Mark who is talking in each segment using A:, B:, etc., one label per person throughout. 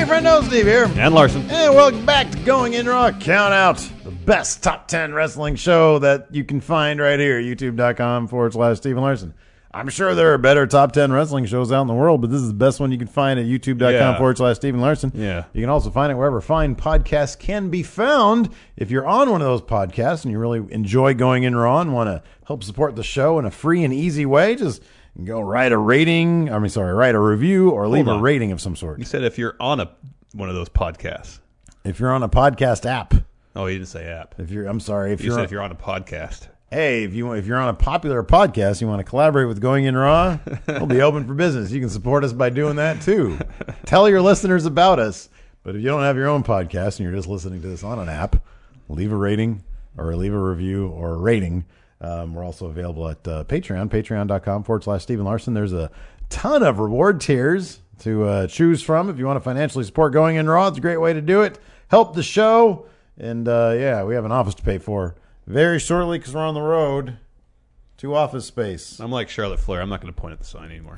A: friendo, Steve here.
B: And Larson.
A: And welcome back to Going In Raw Count Out, the best top 10 wrestling show that you can find right here, youtube.com/Stephen Larson. I'm sure there are better top 10 wrestling shows out in the world, but this is the best one you can find at youtube.com/Stephen Larson.
B: Yeah.
A: You can also find it wherever fine podcasts can be found. If you're on one of those podcasts and you really enjoy Going In Raw and want to help support the show in a free and easy way, just go write a review or leave a rating of some sort.
B: You said if you're on one of those podcasts.
A: If you're on a podcast app.
B: Oh, you didn't say app.
A: If you're on a podcast. Hey, if you're on a popular podcast, you want to collaborate with Going In Raw, we'll be open for business. You can support us by doing that too. Tell your listeners about us. But if you don't have your own podcast and you're just listening to this on an app, leave a rating or leave a review or a rating. We're also available at Patreon, patreon.com/Stephen Larson. There's a ton of reward tiers to choose from. If you want to financially support Going In Raw, it's a great way to do it. Help the show. And we have an office to pay for very shortly because we're on the road to office space.
B: I'm like Charlotte Flair. I'm not going to point at the sign anymore.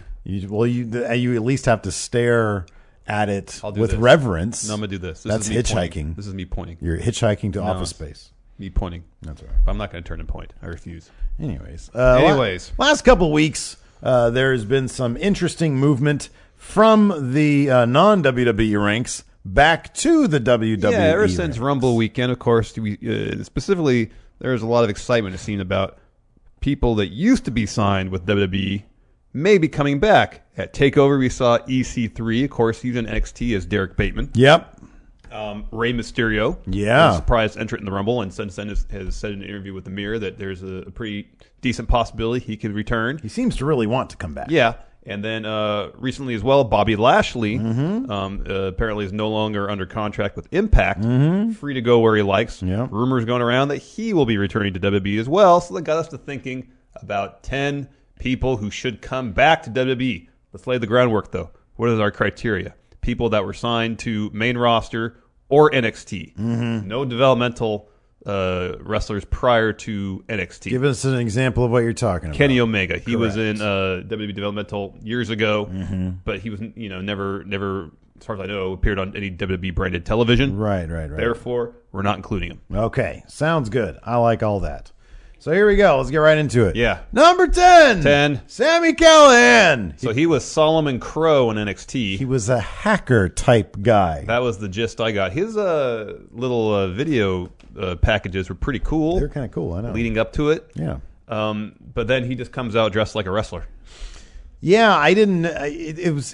A: You at least have to stare at it with
B: this.
A: reverence.
B: No, I'm going to do this.
A: That's hitchhiking.
B: Pointing. This is me pointing.
A: You're hitchhiking to office space.
B: Me pointing.
A: That's right.
B: But I'm not going to turn and point. I refuse.
A: Anyways.
B: Last
A: couple of weeks, there's been some interesting movement from the non-WWE ranks back to the WWE.
B: Yeah, ever
A: ranks.
B: since Rumble weekend, of course, specifically, there's a lot of excitement seen about people that used to be signed with WWE maybe coming back. At TakeOver, we saw EC3. Of course, he's in NXT as Derek Bateman.
A: Yep.
B: Rey Mysterio.
A: Yeah.
B: A surprise entrant in the Rumble, and since then has said in an interview with The Mirror that there's a pretty decent possibility he could return.
A: He seems to really want to come back.
B: Yeah. And then recently as well, Bobby Lashley apparently is no longer under contract with Impact, free to go where he likes.
A: Yeah.
B: Rumors going around that he will be returning to WWE as well. So that got us to thinking about 10 people who should come back to WWE. Let's lay the groundwork, though. What is our criteria? People that were signed to main roster or NXT. No developmental wrestlers prior to NXT.
A: Give us an example of what you're talking about.
B: Kenny Omega. He was in WWE Developmental years ago, but he was never, as far as I know, appeared on any WWE branded television.
A: Right.
B: Therefore, we're not including him.
A: Okay, sounds good. I like all that. So here we go. Let's get right into it.
B: Yeah.
A: Number 10.
B: 10.
A: Sami Callihan.
B: So he was Solomon Crow in NXT.
A: He was a hacker type guy.
B: That was the gist I got. His little video packages were pretty cool.
A: They're kind of cool, I know.
B: Leading up to it.
A: Yeah.
B: But then he just comes out dressed like a wrestler.
A: Yeah, I didn't. It was,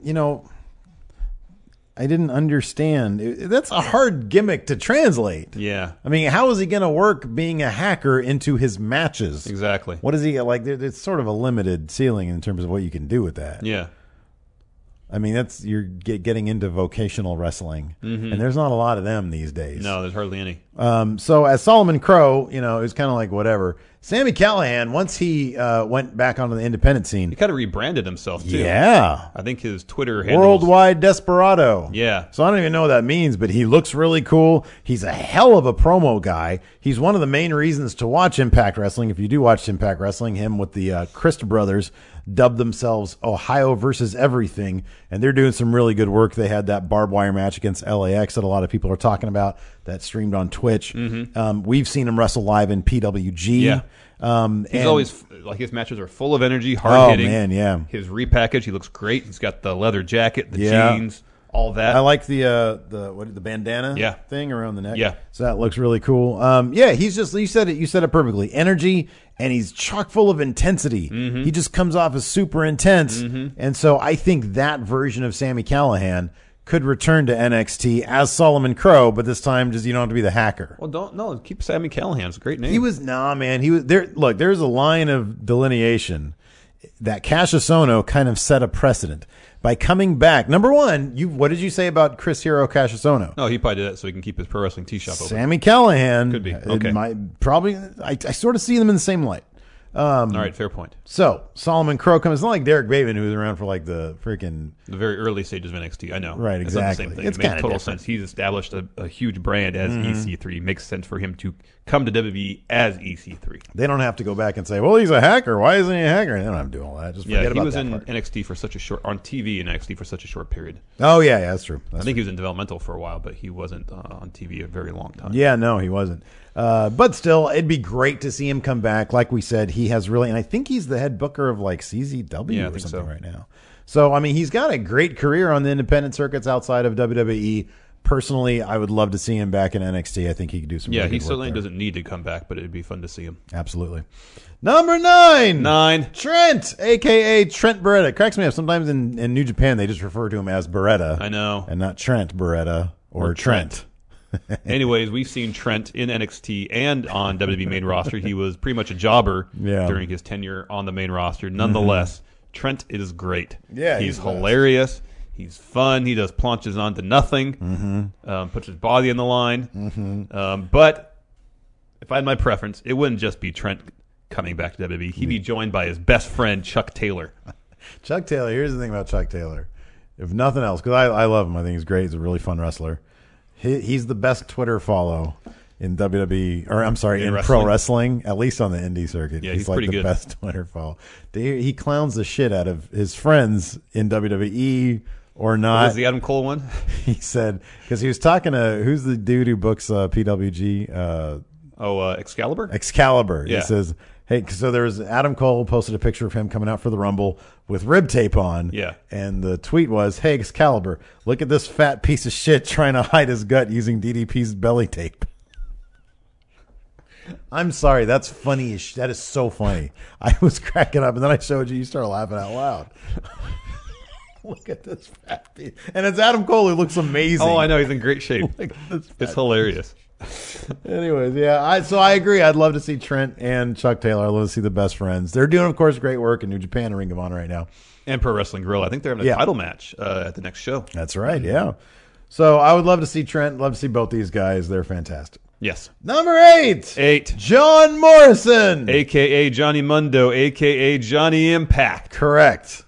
A: I didn't understand. That's a hard gimmick to translate.
B: Yeah.
A: I mean, how is he going to work being a hacker into his matches?
B: Exactly.
A: What is he like? It's sort of a limited ceiling in terms of what you can do with that.
B: Yeah.
A: I mean, you're getting into vocational wrestling, and there's not a lot of them these days.
B: No, there's hardly any.
A: So as Solomon Crow, it was kind of like whatever. Sami Callihan, once he went back onto the independent scene,
B: He kind of rebranded himself, too.
A: yeah,
B: I think his Twitter handle
A: Worldwide Desperado.
B: Yeah.
A: So I don't even know what that means, but he looks really cool. He's a hell of a promo guy. He's one of the main reasons to watch Impact Wrestling. If you do watch Impact Wrestling, him with the Christ brothers dubbed themselves Ohio versus Everything, and they're doing some really good work. They had that barbed wire match against LAX that a lot of people are talking about that streamed on Twitch. We've seen him wrestle live in PWG.
B: Yeah. He's always, like, his matches are full of energy, hard-hitting.
A: Oh, man, yeah.
B: His repackage, he looks great. He's got the leather jacket, the jeans, all that.
A: I like the bandana thing around the neck.
B: Yeah.
A: So that looks really cool. He's just, you said it perfectly. Energy, and he's chock full of intensity. He just comes off as super intense. And so I think that version of Sami Callihan could return to NXT as Solomon Crow, but this time you don't have to be the hacker.
B: Well, keep Sami Callihan. It's a great name.
A: He was there. Look, there's a line of delineation that Cassius Ohno kind of set a precedent by coming back. Number one, what did you say about Chris Hero, Cassius Ohno?
B: No, he probably did that so he can keep his pro wrestling tee shop open.
A: Sami Callihan
B: Could be. Okay.
A: I sort of see them in the same light.
B: All right, fair point.
A: So Solomon Crocombe. It's not like Derek Bateman, who was around for like the freaking
B: The very early stages of NXT. I know.
A: Right,
B: It's not the
A: exactly.
B: same thing.
A: It's
B: It makes
A: kinda
B: total
A: different.
B: sense. He's established a huge brand as EC3. It makes sense for him to come to WWE as EC3.
A: They don't have to go back and say, "Well, he's a hacker. Why isn't he a hacker?" They don't have to do all that. Just forget
B: Yeah, he
A: about
B: was
A: that
B: in
A: part.
B: NXT for such a short on TV in NXT for such a short period.
A: Oh yeah, that's true.
B: I think he was in developmental for a while, but he wasn't on TV a very long time.
A: Yeah, no, he wasn't. But still, it'd be great to see him come back. Like we said, he has really, and I think he's the head booker of like CZW
B: Yeah, I
A: or
B: think
A: something
B: so.
A: right now. So, I mean, he's got a great career on the independent circuits outside of WWE. Personally, I would love to see him back in NXT. I think he could do some
B: Yeah,
A: really
B: he
A: good work
B: certainly
A: there.
B: doesn't need to come back, but it'd be fun to see him.
A: Absolutely. Number 9.
B: 9.
A: Trent, a.k.a. Trent Beretta. It cracks me up. Sometimes in New Japan, they just refer to him as Beretta.
B: I know.
A: And not Trent Beretta or Trent.
B: Anyways, we've seen Trent in NXT and on WWE main roster. He was pretty much a jobber
A: Yeah.
B: during his tenure on the main roster. Nonetheless, Trent is great.
A: Yeah,
B: he's
A: he's the best.
B: hilarious. He's fun. He does planches onto nothing. Puts his body on the line. But if I had my preference, it wouldn't just be Trent coming back to WWE. He'd be joined by his best friend, Chuck Taylor.
A: Chuck Taylor. Here's the thing about Chuck Taylor. If nothing else, because I love him. I think he's great. He's a really fun wrestler. He's the best Twitter follow in WWE, or I'm sorry, in pro wrestling, at least on the indie circuit.
B: Yeah,
A: he's
B: he's
A: like
B: pretty
A: the
B: good.
A: best Twitter follow. He clowns the shit out of his friends in WWE or
B: Was
A: not.
B: the Adam Cole one?
A: He said, because he was talking to, who's the dude who books PWG?
B: Excalibur?
A: Excalibur.
B: Yeah.
A: He says, hey, so there's Adam Cole posted a picture of him coming out for the Rumble with rib tape on.
B: Yeah.
A: And the tweet was, hey, Excalibur, look at this fat piece of shit trying to hide his gut using DDP's belly tape. I'm sorry. That's funny. That is so funny. I was cracking up, and then I showed you. You started laughing out loud. Look at this fat piece. And it's Adam Cole who looks amazing.
B: Oh, I know. He's in great shape.
A: Look at this fat
B: It's hilarious.
A: Anyways, yeah. So I agree. I'd love to see Trent and Chuck Taylor. I'd love to see the best friends. They're doing, of course, great work in New Japan and Ring of Honor right now.
B: And Pro Wrestling Guerrilla. I think they're having a
A: Yeah.
B: title match at the next show.
A: That's right. Yeah. So I would love to see Trent. Love to see both these guys. They're fantastic.
B: Yes.
A: Number 8.
B: 8.
A: John Morrison.
B: A.K.A. Johnny Mundo, A.K.A. Johnny Impact.
A: Correct.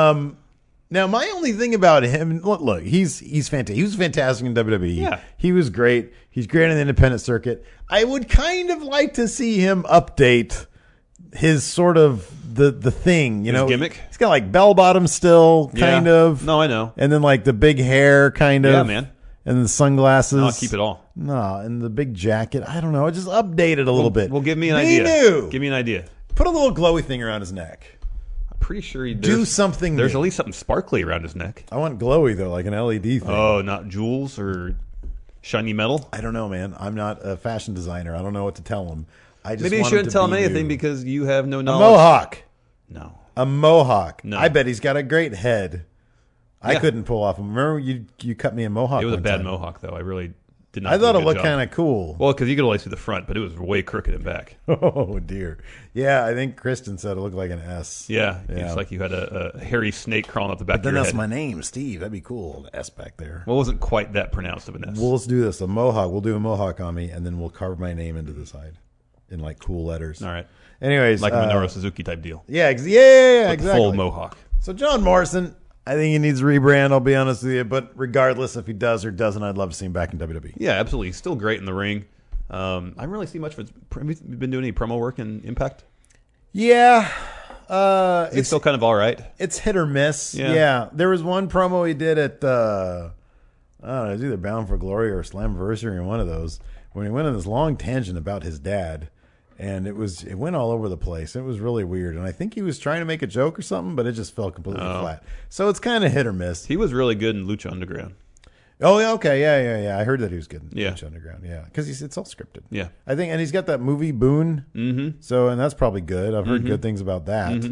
A: Now, my only thing about him, look, he's fantastic. He was fantastic in WWE.
B: Yeah.
A: He was great. He's great in the independent circuit. I would kind of like to see him update his sort of the thing, you
B: His
A: know,
B: gimmick?
A: He's got like bell bottoms still, kind
B: Yeah.
A: of.
B: No, I know.
A: And then like the big hair, kind of.
B: Yeah, man.
A: And the sunglasses.
B: No, I'll keep it all.
A: No, and the big jacket. I don't know. Just update it a little bit.
B: Well, give me an
A: Be
B: idea.
A: new.
B: Give me an idea.
A: Put a little glowy thing around his neck.
B: I'm pretty sure
A: Do something
B: There's
A: new.
B: at least something sparkly around his neck.
A: I want glowy though, like an LED thing.
B: Oh, not jewels or shiny metal?
A: I don't know, man. I'm not a fashion designer. I don't know what to tell him. I just
B: Maybe you
A: want
B: shouldn't
A: to
B: tell him
A: be
B: anything
A: new.
B: because you have no
A: a
B: knowledge.
A: mohawk.
B: No.
A: A mohawk.
B: No.
A: I bet he's got a great head. I
B: Yeah.
A: couldn't pull off. Remember you cut me a mohawk.
B: It was a
A: one
B: bad
A: time.
B: mohawk, though. I really did not
A: I
B: do
A: thought
B: a
A: it
B: good
A: looked
B: job.
A: kind of cool.
B: Well, because you could only see the front, but it was way crooked in back.
A: Oh dear. Yeah, I think Kristen said it looked like an S.
B: Yeah,
A: Yeah.
B: it's like you had a hairy snake crawling up the back of
A: Then
B: your
A: that's
B: head.
A: my name, Steve. That'd be cool. The S back there.
B: Well, it wasn't quite that pronounced of an S.
A: Well, let's do this. A mohawk. We'll do a mohawk on me, and then we'll carve my name into the side in like cool letters.
B: All right.
A: Anyways,
B: Like a Minoru Suzuki type deal.
A: yeah, yeah,
B: With
A: exactly.
B: full mohawk.
A: So John Morrison, I think he needs a rebrand. I'll be honest with you, but regardless if he does or doesn't, I'd love to see him back in WWE.
B: Yeah, absolutely. He's still great in the ring. I don't really see much of it. Have you been doing any promo work in Impact?
A: Yeah,
B: It's
A: it's
B: still kind of all right.
A: it's hit or miss.
B: Yeah.
A: Yeah, there was one promo he did at I don't know, it was either Bound for Glory or Slammiversary or one of those when he went on this long tangent about his dad. And it went all over the place. It was really weird. And I think he was trying to make a joke or something, but it just fell completely flat. So it's kind of hit or miss.
B: He was really good in Lucha Underground.
A: Oh, yeah, okay. Yeah. I heard that he was good in
B: Yeah.
A: Lucha Underground. Yeah. Because it's all scripted.
B: Yeah.
A: I think, and he's got that movie Boone.
B: Mm-hmm.
A: So, and that's probably good. I've heard good things about that.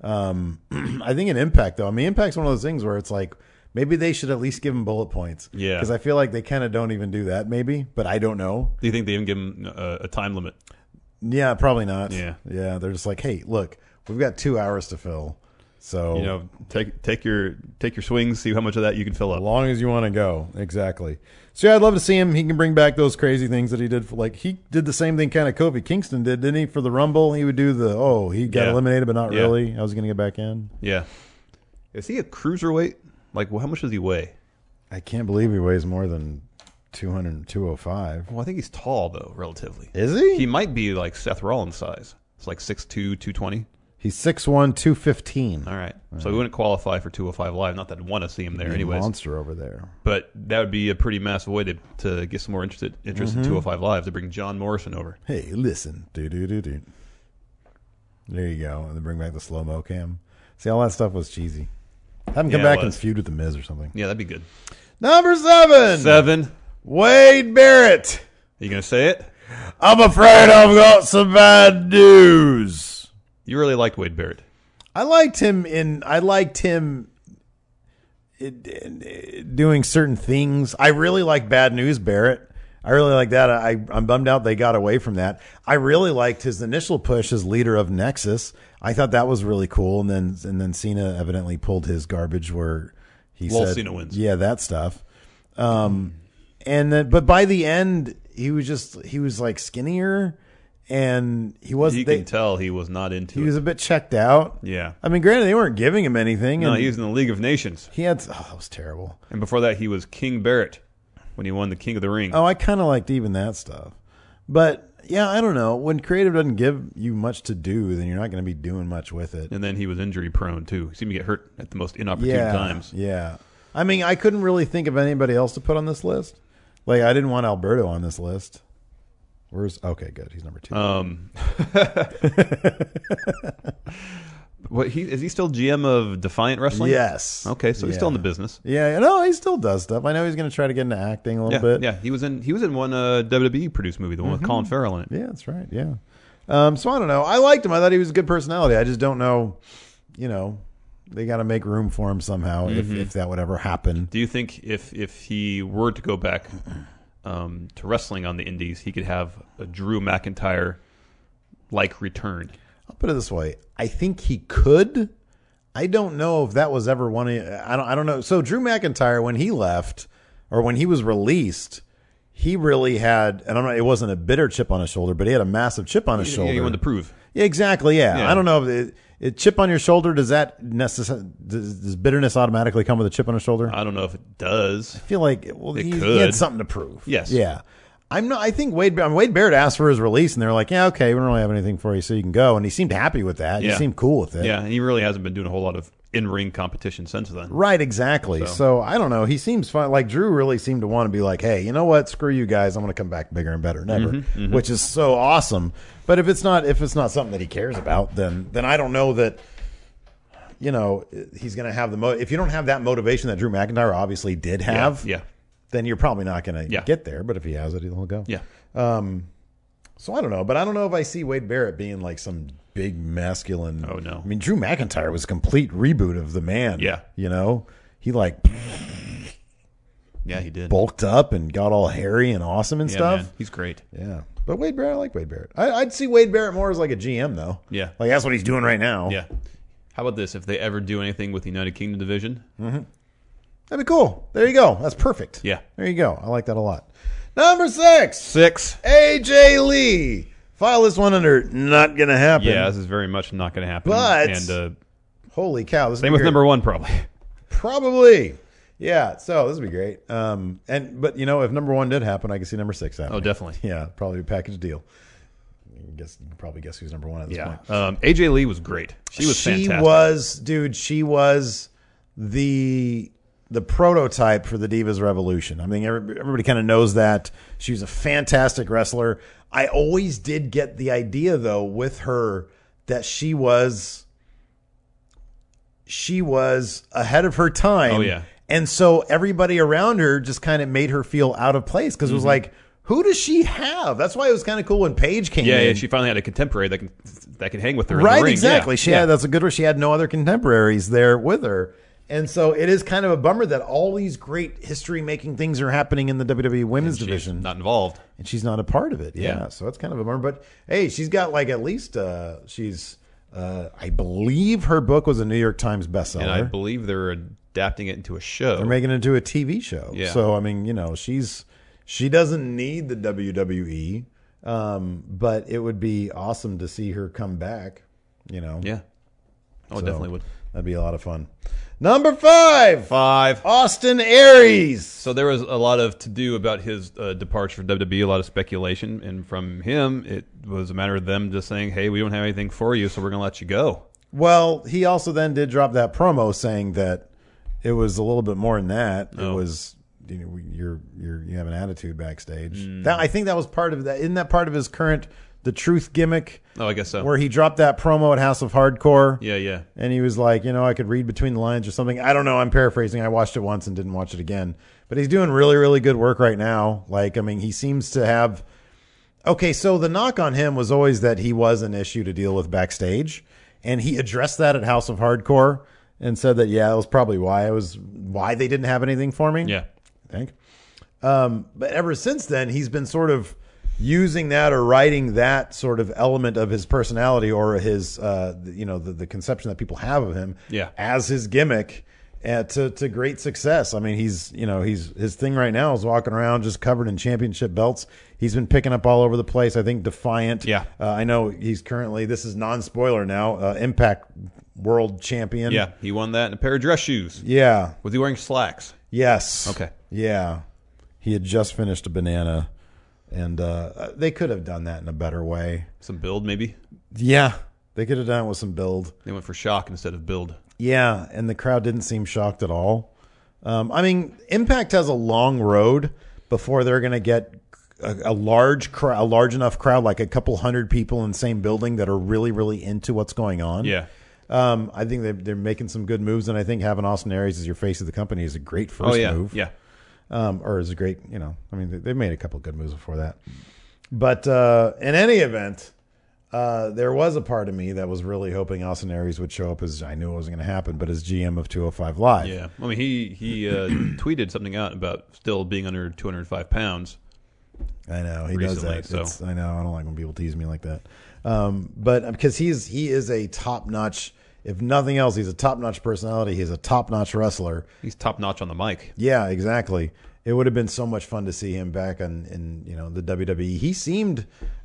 A: I think in Impact, though, I mean, Impact's one of those things where it's like, maybe they should at least give him bullet points.
B: Yeah.
A: Because I feel like they kind of don't even do that, maybe. But I don't know.
B: Do you think they even give him a time limit?
A: Yeah, probably not.
B: Yeah.
A: Yeah. They're just like, hey, look, we've got 2 hours to fill. So
B: take your swings, see how much of that you can fill
A: as
B: up.
A: long as you want to go, exactly. So yeah, I'd love to see him. He can bring back those crazy things that he did. He did the same thing kind of Kofi Kingston did, didn't he? For the Rumble, he would do he got eliminated, but not really. How was he going to get back in?
B: Yeah. Is he a cruiserweight? Like, how much does he weigh?
A: I can't believe he weighs more than 205.
B: Well, I think he's tall though, relatively.
A: Is he?
B: He might be like Seth Rollins size. It's like 6'2", 220.
A: He's 6'1", 215.
B: All right. So he wouldn't qualify for 205 Live. Not that I'd want to see him there anyways.
A: Monster over there.
B: But that would be a pretty massive way to get some more interest in 205 Live, to bring John Morrison over.
A: Hey, listen. Do-do-do-do. There you go. And then bring back the slow-mo cam. See, all that stuff was cheesy. Have him come back and feud with The Miz or something.
B: Yeah, that'd be good.
A: Number 7.
B: 7.
A: Wade Barrett.
B: Are you going to say it?
A: I'm afraid I've got some bad news.
B: You really liked Wade Barrett.
A: I liked him doing certain things. I really like Bad News Barrett. I really like that. I'm bummed out they got away from that. I really liked his initial push as leader of Nexus. I thought that was really cool. And then Cena evidently pulled his garbage where he said
B: Cena wins.
A: Yeah, that stuff. But by the end he was like skinnier. And he wasn't.
B: You can tell he was not into it.
A: He was a bit checked out.
B: Yeah.
A: I mean, granted, they weren't giving him anything.
B: No,
A: and
B: he was in the League of Nations.
A: that was terrible.
B: And before that, he was King Barrett when he won the King of the Ring.
A: Oh, I kind of liked even that stuff. But, yeah, I don't know. When creative doesn't give you much to do, then you're not going to be doing much with it.
B: And then he was injury prone, too. He seemed to get hurt at the most inopportune times.
A: Yeah. I mean, I couldn't really think of anybody else to put on this list. Like, I didn't want Alberto on this list. Okay, good. He's number 2.
B: Is he still GM of Defiant Wrestling?
A: Yes.
B: Okay, so he's still in the business.
A: Yeah, no, he still does stuff. I know he's going to try to get into acting a little bit.
B: Yeah, he was in one WWE produced movie, the one with Colin Farrell in it.
A: Yeah, that's right. Yeah. So I don't know. I liked him. I thought he was a good personality. I just don't know. They got to make room for him somehow if that would ever happen.
B: Do you think if he were to go back to wrestling on the indies, he could have a Drew McIntyre like return?
A: I'll put it this way: I think he could. I don't know if that was ever one. I don't know. So Drew McIntyre, when he left or when he was released, he really had. And I don't know. It wasn't a bitter chip on his shoulder, but he had a massive chip on his shoulder.
B: He wanted to prove.
A: Yeah, exactly. Yeah. I don't know if chip on your shoulder, does bitterness automatically come with a chip on his shoulder?
B: I don't know if it does.
A: I feel like he had something to prove.
B: Yes.
A: Yeah. I think Wade Barrett asked for his release, and they were like, yeah, okay, we don't really have anything for you, so you can go. And he seemed happy with that.
B: Yeah.
A: He seemed cool with it.
B: Yeah, and he really hasn't been doing a whole lot of in-ring competition since then.
A: Right, exactly. So I don't know. He seems fun. Like Drew really seemed to want to be like, hey, you know what? Screw you guys. I'm going to come back bigger and better than ever, which is so awesome. But if it's not something that he cares about, then I don't know that. He's going to have if you don't have that motivation that Drew McIntyre obviously did have, then you're probably not going to get there. But if he has it, he'll go.
B: Yeah.
A: So I don't know, but I don't know if I see Wade Barrett being like some big masculine.
B: Oh no.
A: I mean, Drew McIntyre was a complete reboot of the man.
B: Yeah.
A: He
B: he did.
A: Bulked up and got all hairy and awesome and stuff.
B: Man. He's great.
A: Yeah. But Wade Barrett, I like Wade Barrett. I'd see Wade Barrett more as like a GM though.
B: Yeah.
A: Like that's what he's doing right now.
B: Yeah. How about this? If they ever do anything with the United Kingdom division,
A: that'd be cool. There you go. That's perfect.
B: Yeah.
A: There you go. I like that a lot. Number 6.
B: 6.
A: AJ Lee. File this one under not going to happen.
B: Yeah, this is very much not going to happen.
A: But holy cow.
B: Same with number 1 probably.
A: Probably. Yeah, so this would be great. But if number 1 did happen, I could see number 6 happening.
B: Oh, definitely.
A: Yeah, probably a package deal. You can probably guess who's number 1 at this point.
B: AJ Lee was great. She was fantastic.
A: She was the prototype for the Divas Revolution. I mean, everybody kind of knows that. She was a fantastic wrestler. I always did get the idea, though, with her that she was ahead of her time.
B: Oh, yeah.
A: And so everybody around her just kind of made her feel out of place because it was like, who does she have? That's why it was kind of cool when Paige came in.
B: Yeah, she finally had a contemporary that could hang with her.
A: Right,
B: in the ring.
A: exactly. That's a good word. She had no other contemporaries there with her. And so it is kind of a bummer that all these great history-making things are happening in the WWE Women's Division.
B: Not involved.
A: And she's not a part of it. Yeah. So it's kind of a bummer. But, hey, she's got at least she's I believe her book was a New York Times bestseller.
B: And I believe they're adapting it into a show.
A: They're making it into a TV show.
B: Yeah.
A: So, I mean, she doesn't need the WWE, but it would be awesome to see her come back,
B: Yeah. Oh,
A: So,
B: it definitely would.
A: That'd be a lot of fun. Number 5.
B: 5.
A: Austin Aries.
B: So there was a lot of to-do about his departure from WWE, a lot of speculation. And from him, it was a matter of them just saying, hey, we don't have anything for you, so we're going to let you go.
A: Well, he also then did drop that promo saying that it was a little bit more than that. It was, you have an attitude backstage. I think that was part of that. Isn't that part of his current The Truth gimmick?
B: Oh, I guess so.
A: Where he dropped that promo at House of Hardcore.
B: Yeah.
A: And he was like, I could read between the lines or something. I don't know. I'm paraphrasing. I watched it once and didn't watch it again. But he's doing really, really good work right now. He seems to have... Okay, so the knock on him was always that he was an issue to deal with backstage. And he addressed that at House of Hardcore and said that, that was probably why they didn't have anything for me.
B: Yeah.
A: I think. But ever since then, he's been sort of using that or writing that sort of element of his personality or his, the conception that people have of him as his gimmick to great success. I mean, his thing right now is walking around just covered in championship belts. He's been picking up all over the place. I think Defiant.
B: Yeah.
A: I know he's currently, this is non-spoiler now, Impact World Champion.
B: Yeah, he won that in a pair of dress shoes.
A: Yeah.
B: Was he wearing slacks?
A: Yes.
B: Okay.
A: Yeah. He had just finished a banana. And they could have done that in a better way.
B: Some build, maybe?
A: Yeah, they could have done it with some build.
B: They went for shock instead of build.
A: Yeah, and the crowd didn't seem shocked at all. Impact has a long road before they're going to get a large enough crowd, like a couple hundred people in the same building that are really, really into what's going on.
B: Yeah.
A: I think they're making some good moves, and I think having Austin Aries as your face of the company is a great first move.
B: Yeah.
A: Or is a great, they've made a couple of good moves before that. But in any event, there was a part of me that was really hoping Austin Aries would show up as, I knew it wasn't going to happen, but as GM of 205 Live.
B: Yeah. I mean, he tweeted something out about still being under 205 pounds.
A: I know. He
B: recently,
A: does that.
B: so.
A: I know. I don't like when people tease me like that. But because he is a top-notch, if nothing else, he's a top-notch personality. He's a top-notch wrestler.
B: He's top-notch on the mic.
A: Yeah, exactly. It would have been so much fun to see him back in the WWE. He seemed,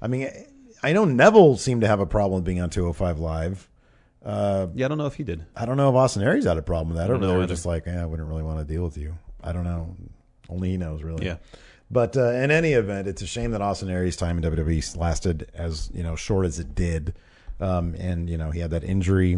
A: I know Neville seemed to have a problem with being on 205 Live.
B: I don't know if he did.
A: I don't know if Austin Aries had a problem with that, or they were
B: either.
A: just like, I wouldn't really want to deal with you. I don't know. Only he knows, really.
B: Yeah.
A: But in any event, it's a shame that Austin Aries' time in WWE lasted as short as it did, and he had that injury.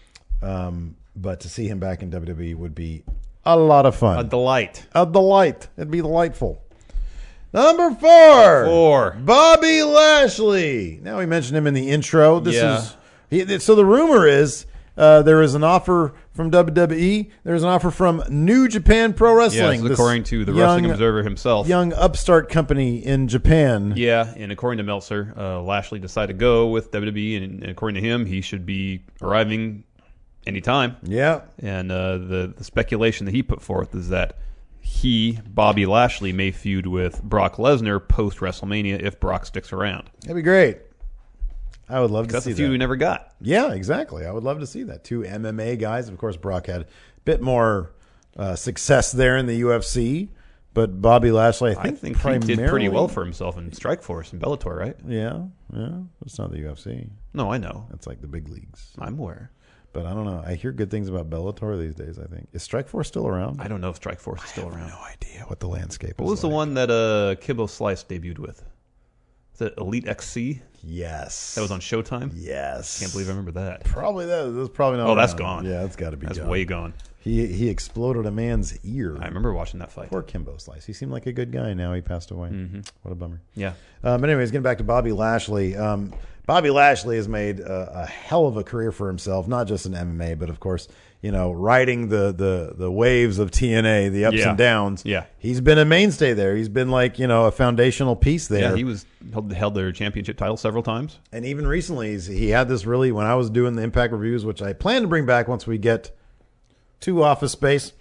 A: But to see him back in WWE would be a lot of fun.
B: A delight.
A: It'd be delightful. Number 4. Bobby Lashley. Now we mentioned him in the intro. So the rumor is there is an offer from WWE. There's an offer from New Japan Pro Wrestling.
B: Yes, according to the Wrestling Observer himself.
A: Young upstart company in Japan.
B: Yeah, and according to Meltzer, Lashley decided to go with WWE, and according to him, he should be arriving anytime.
A: Yeah.
B: And the speculation that he put forth is that Bobby Lashley, may feud with Brock Lesnar post-WrestleMania if Brock sticks around.
A: That'd be great. I would love to see that.
B: That's a feud we never got.
A: Yeah, exactly. I would love to see that. 2 MMA guys. Of course, Brock had a bit more success there in the UFC, but Bobby Lashley, I think
B: he did pretty well for himself in Strikeforce and Bellator, right?
A: Yeah. It's not the UFC.
B: No, I know.
A: It's like the big leagues.
B: I'm aware.
A: But I don't know. I hear good things about Bellator these days, I think. Is Strikeforce still around?
B: I don't know if Strikeforce is still around.
A: I have no idea what the landscape is.
B: What was the one that Kibbo Slice debuted with? Is it Elite XC?
A: Yes.
B: That was on Showtime?
A: Yes.
B: Can't believe I remember that.
A: Probably that. That's probably not.
B: Oh, that's
A: around.
B: gone.
A: Yeah, that's got to be
B: That's
A: gone.
B: way gone.
A: He exploded a man's ear.
B: I remember watching that fight.
A: Poor Kimbo Slice. He seemed like a good guy. Now he passed away.
B: Mm-hmm.
A: What a bummer.
B: Yeah.
A: But anyways, getting back to Bobby Lashley. Bobby Lashley has made a hell of a career for himself, not just in MMA, but of course, riding the waves of TNA, the ups and downs.
B: Yeah.
A: He's been a mainstay there. He's been like, a foundational piece there.
B: Yeah, he held their championship title several times.
A: And even recently, he had this really, when I was doing the Impact reviews, which I plan to bring back once we get to Office Space,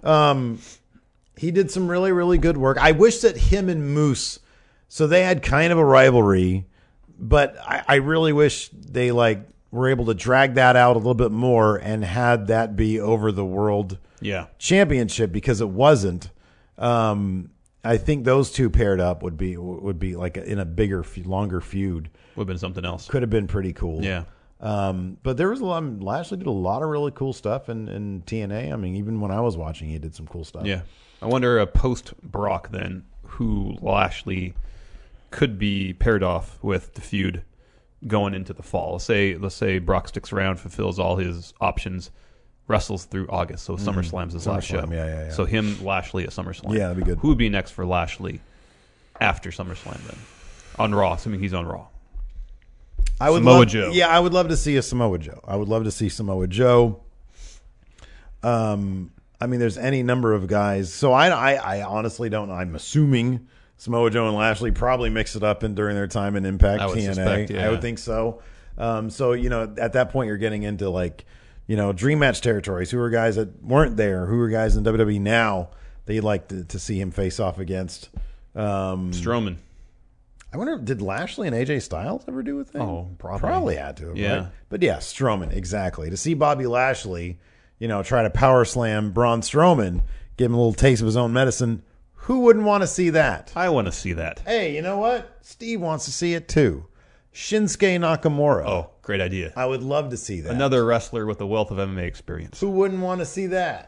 A: he did some really, really good work. I wish that him and Moose, so they had kind of a rivalry, but I really wish they were able to drag that out a little bit more and had that be over the world championship because it wasn't. I think those two paired up would be like in a bigger, longer feud.
B: Would have been something else.
A: Could have been pretty cool.
B: Yeah.
A: But there was a lot. Lashley did a lot of really cool stuff in TNA. I mean, even when I was watching, he did some cool stuff.
B: Yeah. I wonder post Brock then who Lashley could be paired off with the feud going into the fall. Let's say Brock sticks around, fulfills all his options, wrestles through August. So SummerSlam's his last show.
A: Yeah.
B: So him, Lashley at SummerSlam.
A: Yeah, that'd be good.
B: Who would be next for Lashley after SummerSlam then? On Raw, assuming he's on Raw. Samoa Joe.
A: Yeah, I would love to see a Samoa Joe. I would love to see Samoa Joe. I mean, there's any number of guys. So I honestly don't know. I'm assuming Samoa Joe and Lashley probably mix it up during their time in Impact TNA. I would think so. So, at that point, you're getting into like, dream match territories. Who are guys that weren't there? Who are guys in WWE now that you'd like to see him face off against?
B: Strowman.
A: I wonder, did Lashley and AJ Styles ever do a thing?
B: Oh, probably.
A: Probably had to.
B: Yeah.
A: Right? But yeah, Strowman, exactly. To see Bobby Lashley, try to power slam Braun Strowman, give him a little taste of his own medicine. Who wouldn't want to see that?
B: I want to see that.
A: Hey, you know what? Steve wants to see it too. Shinsuke Nakamura.
B: Oh, great idea.
A: I would love to see that.
B: Another wrestler with a wealth of MMA experience.
A: Who wouldn't want to see that?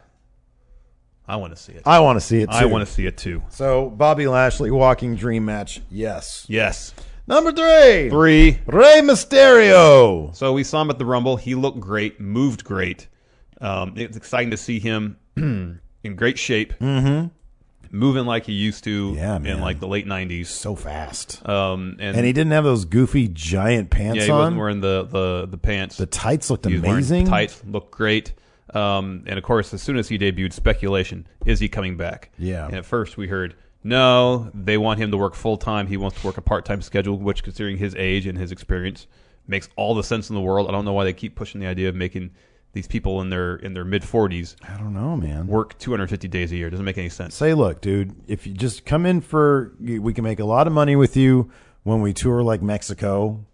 B: I want to see it.
A: I want to see it too.
B: I want to see it too.
A: So, Bobby Lashley walking dream match. Yes.
B: Yes.
A: Number 3.
B: 3.
A: Rey Mysterio.
B: So we saw him at the Rumble. He looked great, moved great. It's exciting to see him in great shape.
A: Mm-hmm.
B: Moving like he used to
A: in
B: like the late 90s.
A: So fast.
B: And
A: he didn't have those goofy giant pants on.
B: Yeah, he wasn't wearing the pants.
A: The tights looked
B: he was
A: amazing.
B: Tights looked great. And of course, as soon as he debuted, speculation, is he coming back?
A: Yeah.
B: And at first we heard, no, they want him to work full-time. He wants to work a part-time schedule, which, considering his age and his experience, makes all the sense in the world. I don't know why they keep pushing the idea of making these people in their mid-40s.
A: I don't know, man.
B: Work 250 days a year. It doesn't make any sense.
A: Say, look, dude, if you just come in we can make a lot of money with you when we tour like Mexico.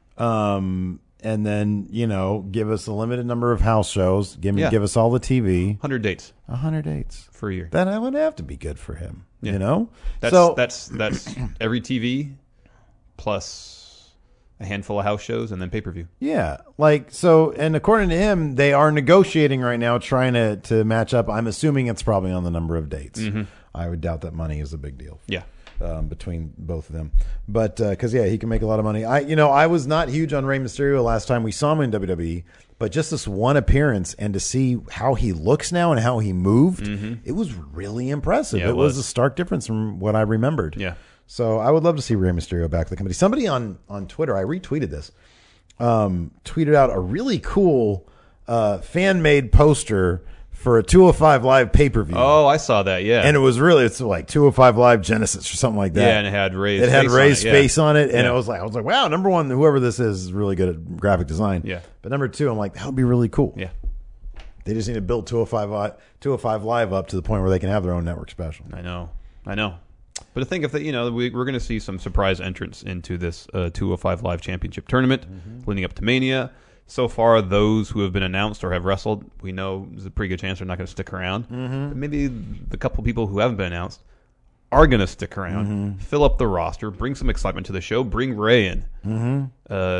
A: And then, give us a limited number of house shows. Give us all the TV.
B: 100 dates.
A: 100 dates.
B: For a year.
A: That would have to be good for him,
B: That's every TV plus a handful of house shows and then pay-per-view.
A: Yeah. And according to him, they are negotiating right now trying to match up. I'm assuming it's probably on the number of dates.
B: Mm-hmm.
A: I would doubt that money is a big deal.
B: Yeah.
A: Between both of them, but because he can make a lot of money. I was not huge on Rey Mysterio last time we saw him in WWE, but just this one appearance and to see how he looks now and how he moved, it was really impressive.
B: Yeah,
A: it was a stark difference from what I remembered.
B: Yeah.
A: So I would love to see Rey Mysterio back at the company. Somebody on Twitter, I retweeted this, tweeted out a really cool fan made poster for a 205 Live pay-per-view.
B: Oh, I saw that, yeah.
A: And it's like 205 Live Genesis or something like that.
B: Yeah, and it had Rey's
A: face on it. And I was like, wow, number one, whoever this is really good at graphic design.
B: Yeah.
A: But number two, I'm like, that would be really cool.
B: Yeah.
A: They just need to build 205 Live up to the point where they can have their own network special.
B: I know. But I think if we're going to see some surprise entrants into this 205 Live Championship tournament leading up to Mania. So far, those who have been announced or have wrestled, we know there's a pretty good chance they're not going to stick around.
A: Mm-hmm.
B: But maybe the couple people who haven't been announced are going to stick around, fill up the roster, bring some excitement to the show, bring Rey in,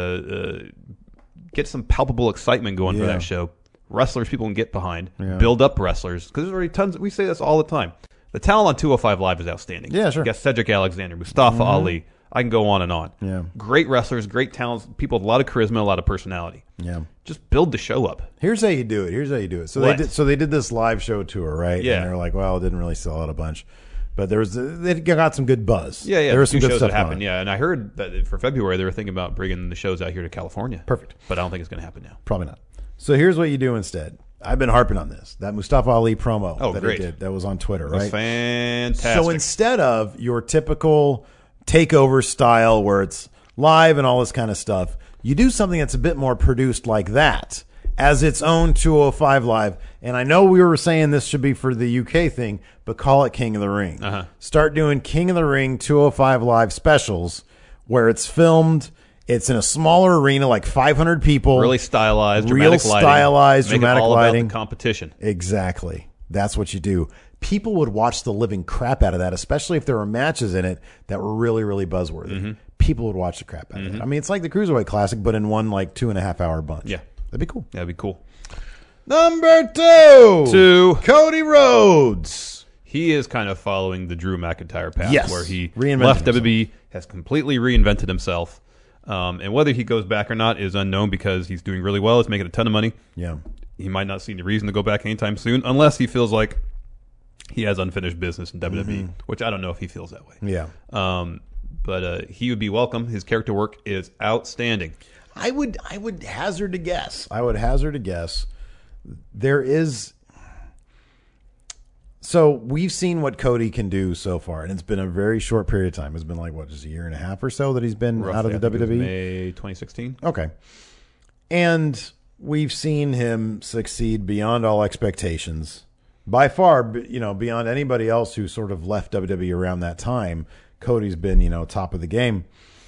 B: get some palpable excitement going for that show. Wrestlers people can get behind, build up wrestlers, because there's already tons. We say this all the time. The talent on 205 Live is outstanding.
A: Yeah, sure.
B: You got Cedric Alexander, Mustafa Ali. I can go on and on.
A: Yeah.
B: Great wrestlers, great talents, people with a lot of charisma, a lot of personality.
A: Yeah.
B: Just build the show up.
A: Here's how you do it. So they did this live show tour, right?
B: Yeah.
A: And they're like, well, it didn't really sell out a bunch. But they got some good buzz.
B: Yeah.
A: There was some good
B: shows
A: stuff
B: that happened.
A: on.
B: Yeah, and I heard that for February they were thinking about bringing the shows out here to California.
A: Perfect.
B: But I don't think it's going to happen now.
A: Probably not. So here's what you do instead. I've been harping on this. That Mustafa Ali promo that
B: great.
A: he did, that was on Twitter,
B: That's
A: right?
B: fantastic.
A: So instead of your typical takeover style where it's live and all this kind of stuff, you do something that's a bit more produced like that as its own 205 Live. And I know we were saying this should be for the UK thing, but call it King of the Ring. Start doing King of the Ring 205 Live specials where it's filmed It's in a smaller arena, like 500 people.
B: Really stylized,
A: real
B: dramatic lighting.
A: stylized,
B: Make
A: dramatic
B: it all
A: lighting.
B: about the competition.
A: Exactly. That's what you do. People would watch the living crap out of that, especially if there were matches in it that were really, really buzzworthy.
B: Mm-hmm.
A: People would watch the crap out of it. I mean, it's like the Cruiserweight Classic, but in one like 2.5 hour bunch.
B: Yeah.
A: That'd be cool.
B: That'd be cool.
A: Number 2. Cody Rhodes.
B: He is kind of following the Drew McIntyre path,
A: Yes.
B: where he
A: Reinvented
B: left
A: himself.
B: WWE, has completely reinvented himself. And whether he goes back or not is unknown because he's doing really well. He's making a ton of money.
A: Yeah.
B: He might not see any reason to go back anytime soon unless he feels like he has unfinished business in WWE, which I don't know if he feels that way.
A: Yeah.
B: But he would be welcome. His character work is outstanding.
A: I would hazard a guess. There is. So we've seen what Cody can do so far, and it's been a very short period of time. It's been like, what, just a year and a half or so that he's been out of the
B: Roughly, I think it was
A: WWE?
B: May 2016.
A: Okay. And we've seen him succeed beyond all expectations. By far, beyond anybody else who sort of left WWE around that time, Cody's been, top of the game.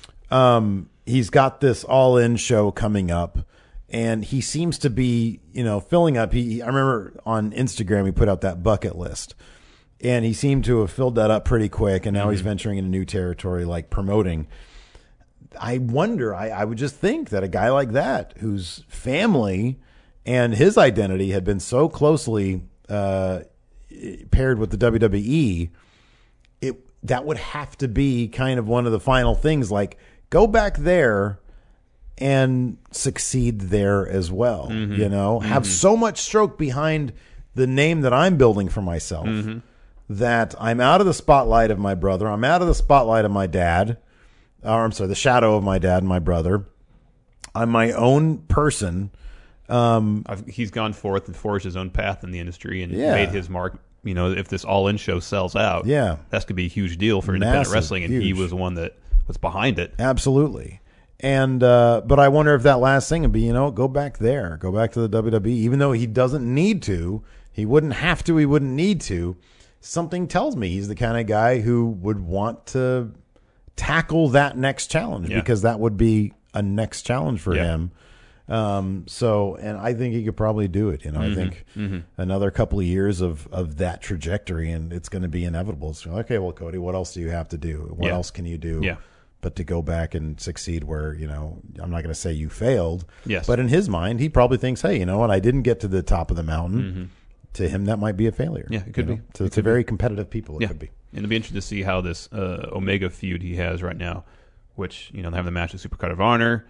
A: He's got this all-in show coming up, and he seems to be, filling up. I remember on Instagram he put out that bucket list, and he seemed to have filled that up pretty quick, and now he's venturing into new territory like promoting. I wonder, I would just think that a guy like that, whose family and his identity had been so closely paired with the WWE, that would have to be kind of one of the final things, like go back there and succeed there as well. Have so much stroke behind the name that I'm building for myself that I'm out of the spotlight of my brother. I'm out of the spotlight of my dad. Or I'm sorry, the shadow of my dad and my brother. I'm my own person.
B: He's gone forth and forged his own path in the industry and
A: Yeah.
B: made his mark. If this all-in show sells out,
A: Yeah.
B: that's going to be a huge deal for independent
A: Massive,
B: wrestling, and he
A: huge.
B: was the one that was behind it.
A: Absolutely. And but I wonder if that last thing would be, go back there, go back to the WWE, even though he doesn't need to, he wouldn't have to, he wouldn't need to. Something tells me he's the kind of guy who would want to tackle that next challenge because that would be a next challenge for him. And I think he could probably do it. I think another couple of years of that trajectory, and it's going to be inevitable. It's okay, well, Cody, what else do you have to do? What else can you do?
B: Yeah.
A: But to go back and succeed where, I'm not going to say you failed.
B: Yes.
A: But in his mind, he probably thinks, hey, you know what? I didn't get to the top of the mountain. To him, that might be a failure.
B: Yeah, it could be.
A: To very competitive people, it could be.
B: And it'll be interesting to see how this Omega feud he has right now, which, they have the match with Supercard of Honor.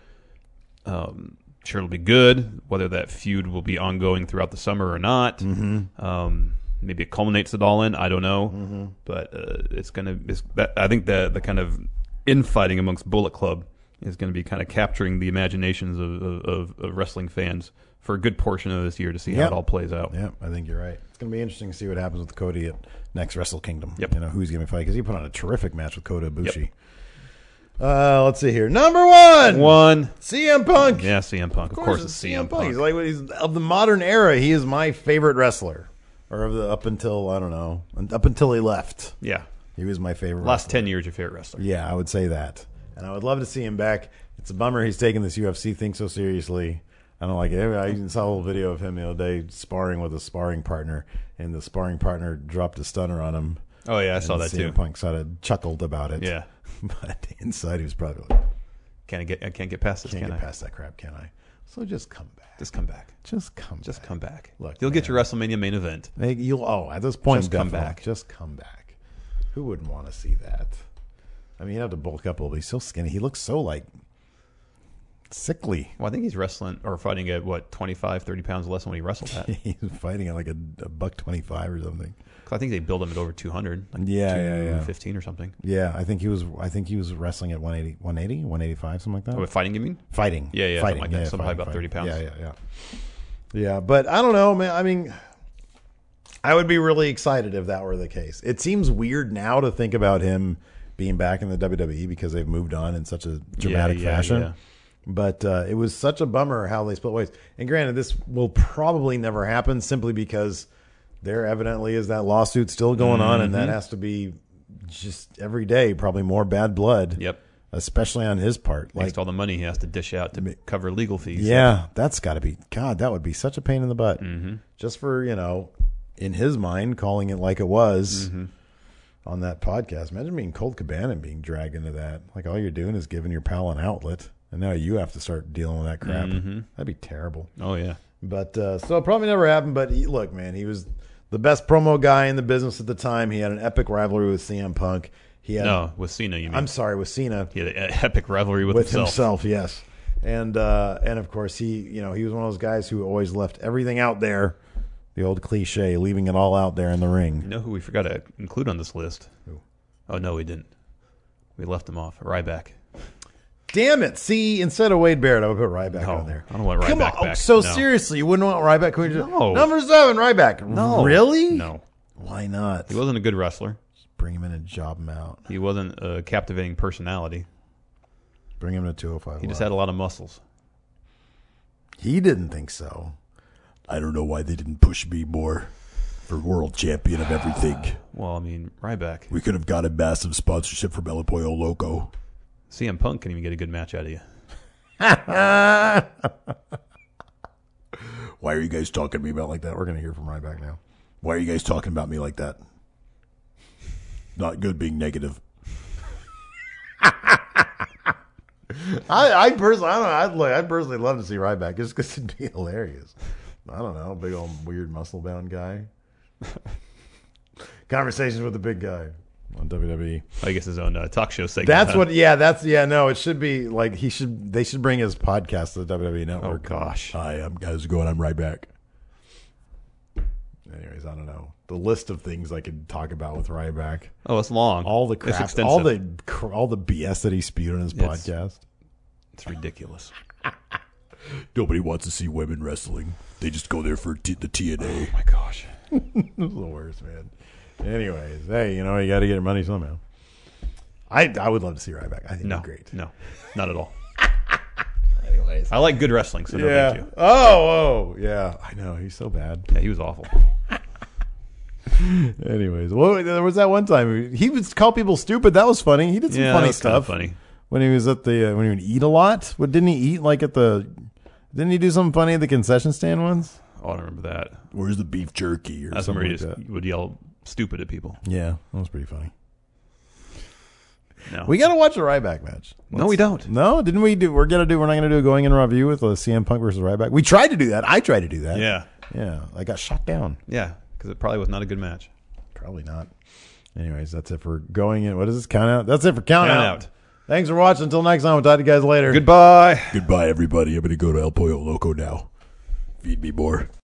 B: Sure, it'll be good. Whether that feud will be ongoing throughout the summer or not. Maybe it culminates it all in. I don't know. But it's going to. I think the kind of infighting amongst Bullet Club is going to be kind of capturing the imaginations of wrestling fans for a good portion of this year to see how it all plays out.
A: Yeah, I think you're right. It's going to be interesting to see what happens with Cody at next Wrestle Kingdom.
B: Yep.
A: Who's going to fight, because he put on a terrific match with Kota Ibushi. Let's see here. Number 1, CM Punk.
B: Yeah, CM Punk. Of course, it's CM Punk.
A: He's of the modern era. He is my favorite wrestler, or up until he left.
B: Yeah,
A: he was my favorite.
B: Last 10 years, your favorite wrestler.
A: Yeah, I would say that, and I would love to see him back. It's a bummer he's taking this UFC thing so seriously. I don't like it. I even saw a little video of him the other day sparring with a sparring partner, and the sparring partner dropped a stunner on him.
B: Oh yeah, I saw that too.
A: CM Punk sort of chuckled about it.
B: Yeah,
A: but inside he was probably like,
B: I can't get past this.
A: Can't get past that crap, can I? So just come back.
B: Just come back.
A: Just come back.
B: Look, you'll get your WrestleMania main event.
A: At this point,
B: just come back.
A: Just come back. Who wouldn't want to see that? I mean, he'd have to bulk up a little bit. He's so skinny. He looks so sickly.
B: Well, I think he's wrestling or fighting at 25, 30 pounds less than when he wrestled at.
A: He's fighting at like a $125 or something.
B: I think they build him at over 200. Like 215 or something.
A: Yeah, I think he was wrestling at 180, 185, something like that.
B: Oh, fighting, you mean?
A: Fighting.
B: Yeah,
A: fighting.
B: Something like that. Something about 30 pounds.
A: Yeah, but I don't know, man. I mean, I would be really excited if that were the case. It seems weird now to think about him being back in the WWE because they've moved on in such a dramatic fashion. Yeah. But it was such a bummer how they split ways. And granted, this will probably never happen simply because there evidently is that lawsuit still going on, and that has to be just every day probably more bad blood.
B: Yep.
A: especially on his part.
B: Thanks to all the money he has to dish out to cover legal fees.
A: Yeah, that's got to be, God, that would be such a pain in the butt.
B: Mm-hmm.
A: Just for, in his mind, calling it like it was on that podcast. Imagine being Colt Cabana and being dragged into that. Like, all you're doing is giving your pal an outlet, and now you have to start dealing with that crap. That'd be terrible.
B: Oh, yeah.
A: But, so it probably never happened, but look, man, he was the best promo guy in the business at the time. He had an epic rivalry with CM Punk.
B: No, with Cena, you mean?
A: I'm sorry, with Cena.
B: He had an epic rivalry with
A: himself. Yes, and of course he was one of those guys who always left everything out there. The old cliche, leaving it all out there in the ring.
B: You know who we forgot to include on this list?
A: Who?
B: Oh no, we didn't. We left him off. Ryback.
A: Damn it! See, instead of Wade Barrett, I would put Ryback on there.
B: I don't want Ryback
A: Come on.
B: back.
A: So
B: No.
A: seriously, you wouldn't want Ryback?
B: No.
A: Number 7, Ryback.
B: No.
A: Really?
B: No.
A: Why not?
B: He wasn't a good wrestler.
A: Bring him in and job him out.
B: He wasn't a captivating personality.
A: Bring him to 205.
B: He just had a lot of muscles.
A: He didn't think so.
C: I don't know why they didn't push me more for world champion of everything.
B: Well, I mean, Ryback.
C: We could have got a massive sponsorship from El Pollo Loco.
B: CM Punk can even get a good match out of you.
C: Why are you guys talking to me about like that?
A: We're going to hear from Ryback now.
C: Why are you guys talking about me like that? Not good being negative.
A: I personally, I don't know. I'd personally love to see Ryback just because it'd be hilarious. I don't know, big old weird muscle bound guy. Conversations with the big guy on WWE.
B: I guess his own talk show segment.
A: That's
B: huh?
A: what. No, it should be like they should bring his podcast to the WWE Network.
B: Oh gosh.
C: Hi, how's it going? I'm right back.
A: Anyways, I don't know the list of things I could talk about with Ryback.
B: Oh, it's long.
A: All the
B: It's
A: crap,
B: extensive.
A: all the BS that he spewed on his podcast.
B: It's ridiculous.
C: Nobody wants to see women wrestling. They just go there for the TNA.
B: Oh my gosh.
A: It's the worst, man. Anyways, hey, you got to get your money somehow. I would love to see Ryback. I think
B: No,
A: he's great.
B: no, not at all.
A: Anyways,
B: I like good wrestling, so no
A: yeah.
B: thank you.
A: Oh, yeah. I know he's so bad.
B: Yeah, he was awful.
A: Anyways, there was that one time he would call people stupid. That was funny. He did some
B: Yeah,
A: funny
B: that was kinda
A: stuff.
B: funny.
A: When he was at the when he would eat a lot. Didn't he eat like at the? Didn't he do something funny at the concession stand once?
B: Oh, I don't remember that.
C: Where's the beef jerky or
B: That's
C: something?
B: where he
A: like
B: just
A: that.
B: would yell stupid at people.
A: Yeah, that was pretty funny.
B: No,
A: We got to watch a Ryback match.
B: no, we don't.
A: No, didn't we do? We're not going to do a going in review with CM Punk versus Ryback. We tried to do that. I tried to do that.
B: Yeah,
A: Yeah. I got shot down.
B: yeah, because it probably was not a good match.
A: Probably not. Anyways, that's it for going in. What is this count out? That's it for count
B: Count
A: out.
B: out.
A: Thanks for watching. Until next time, we'll talk to you guys later.
B: Goodbye.
C: Goodbye, everybody. I'm going to go to El Pollo Loco now. Feed me more.